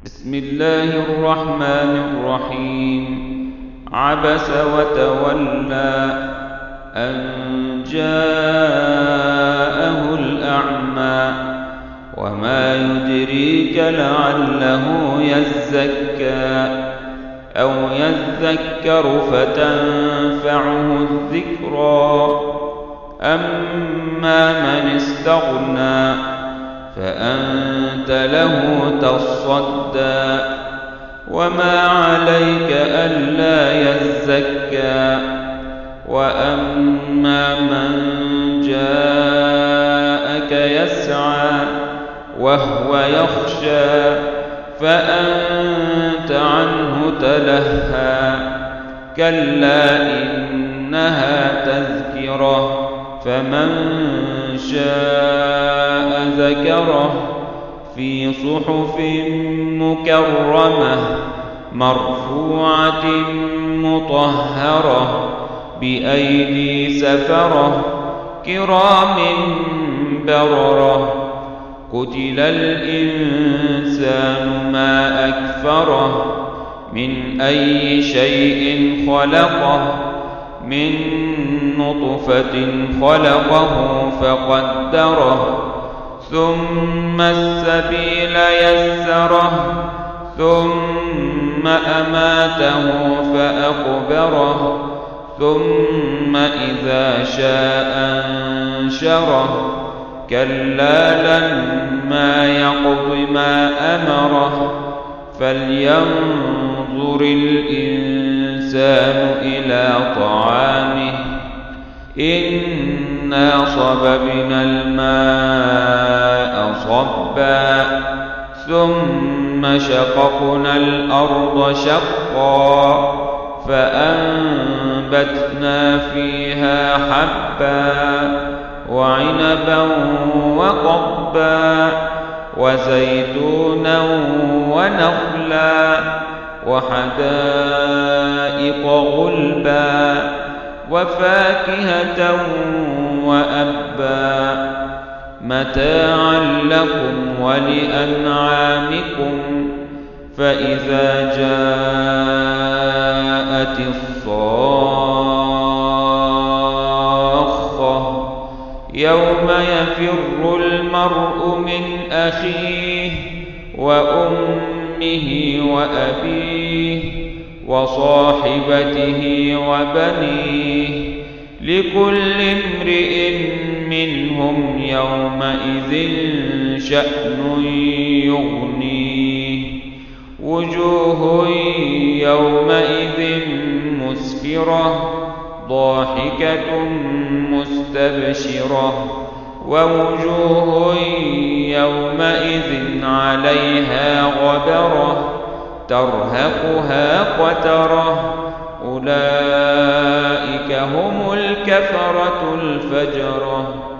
بسم الله الرحمن الرحيم. عبس وتولى أن جاءه الأعمى وما يدريك لعله يزكى أو يذكر فتنفعه الذكرى. أما من استغنى فأنت له تصدى وما عليك ألا يزكى. وأما من جاءك يسعى وهو يخشى فأنت عنه تلهى. كلا إنها تذكرة فمن شاء ذكره في صحف مكرمة مرفوعة مطهرة بأيدي سفرة كرام بررة. قتل الإنسان ما أكفره من أي شيء خلقه من نطفة خلقه فقدره ثم السبيل يسره ثم أماته فأقبره ثم إذا شاء أنشره. كلا لما يقض ما أمره فلينظر الإنسان إلى طعامه إنا صببنا الماء صبا ثم شققنا الأرض شقا فأنبتنا فيها حبا وعنبا وقضبا وزيتونا ونخلا وحدائق غلبا وفاكهة وأبا متاعا لكم ولأنعامكم. فإذا جاءت الصاخة يوم يفر المرء من أخيه وأمه وأبيه وصاحبته وبنيه لكل امرئ منهم يومئذ شأن يغنيه. وجوه يومئذ مسفرة ضاحكة مستبشرة ووجوه يومئذ عليها غبرة ترهقها قترة. أولئك هم الكفرة الفجرة.